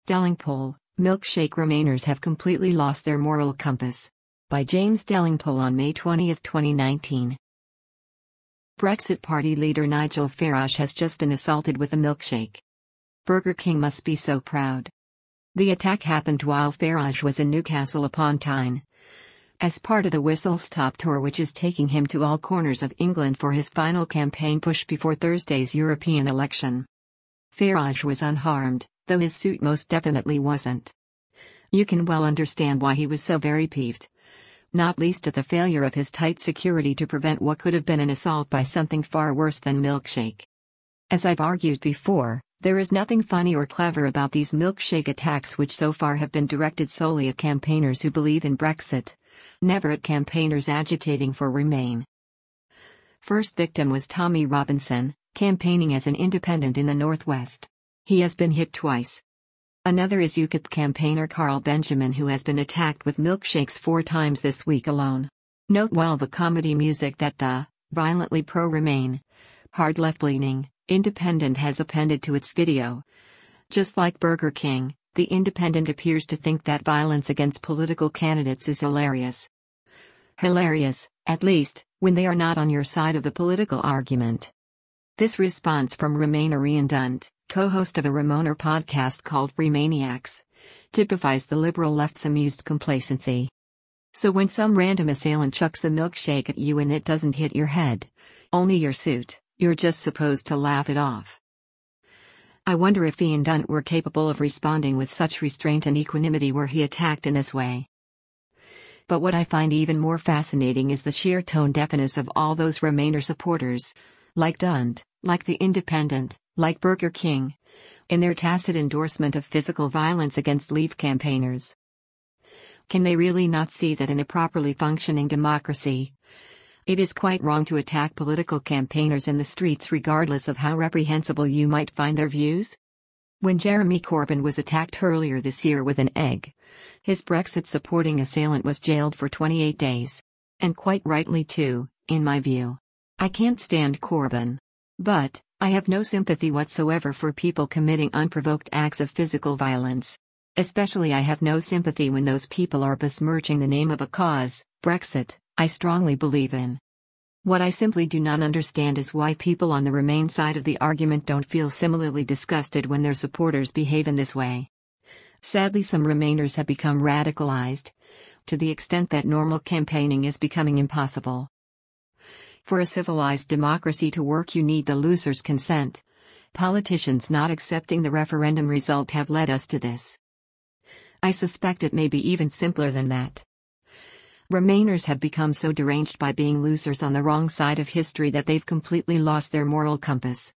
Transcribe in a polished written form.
Delingpole, Milkshake Remainers have completely lost their moral compass. By James Delingpole on May 20, 2019. Brexit Party leader Nigel Farage has just been assaulted with a milkshake. Burger King must be so proud. The attack happened while Farage was in Newcastle upon Tyne, as part of the Whistle Stop tour, which is taking him to all corners of England for his final campaign push before Thursday's European election. Farage was unharmed, though his suit most definitely wasn't. You can well understand why he was so very peeved, not least at the failure of his tight security to prevent what could have been an assault by something far worse than milkshake. As I've argued before, there is nothing funny or clever about these milkshake attacks, which so far have been directed solely at campaigners who believe in Brexit, never at campaigners agitating for Remain. First victim was Tommy Robinson, campaigning as an independent in the Northwest. He has been hit twice. Another is UKIP campaigner Carl Benjamin, who has been attacked with milkshakes 4 times this week alone. Note while the comedy music that the violently pro-Remain, hard left-leaning Independent has appended to its video. Just like Burger King, the Independent appears to think that violence against political candidates is hilarious. Hilarious, at least, when they are not on your side of the political argument. This response from Remainer Ian Dunt, co-host of a Remoaner podcast called Remaniacs, typifies the liberal left's amused complacency. So when some random assailant chucks a milkshake at you and it doesn't hit your head, only your suit, you're just supposed to laugh it off. I wonder if Ian Dunt were capable of responding with such restraint and equanimity were he attacked in this way. But what I find even more fascinating is the sheer tone deafness of all those Remainer supporters, like Dunt, like the Independent, like Burger King, in their tacit endorsement of physical violence against Leave campaigners. Can they really not see that in a properly functioning democracy, it is quite wrong to attack political campaigners in the streets regardless of how reprehensible you might find their views? When Jeremy Corbyn was attacked earlier this year with an egg, his Brexit-supporting assailant was jailed for 28 days. And quite rightly too, in my view. I can't stand Corbyn. But I have no sympathy whatsoever for people committing unprovoked acts of physical violence. Especially I have no sympathy when those people are besmirching the name of a cause, Brexit, I strongly believe in. What I simply do not understand is why people on the Remain side of the argument don't feel similarly disgusted when their supporters behave in this way. Sadly, some Remainers have become radicalized, to the extent that normal campaigning is becoming impossible. For a civilized democracy to work, you need the loser's consent. Politicians not accepting the referendum result have led us to this. I suspect it may be even simpler than that. Remainers have become so deranged by being losers on the wrong side of history that they've completely lost their moral compass.